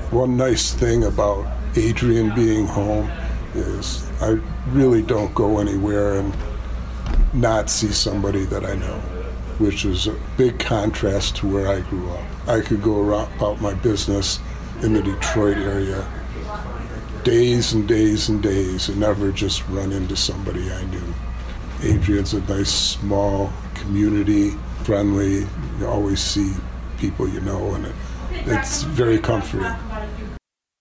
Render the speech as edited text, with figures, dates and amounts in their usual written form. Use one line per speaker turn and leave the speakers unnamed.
One nice thing about Adrian being home is I really don't go anywhere and not see somebody that I know, which is a big contrast to where I grew up. I could go around about my business in the Detroit area days and days and days and never just run into somebody I knew. Adrian's a nice, small community, friendly. You always see people you know, and it's very comforting.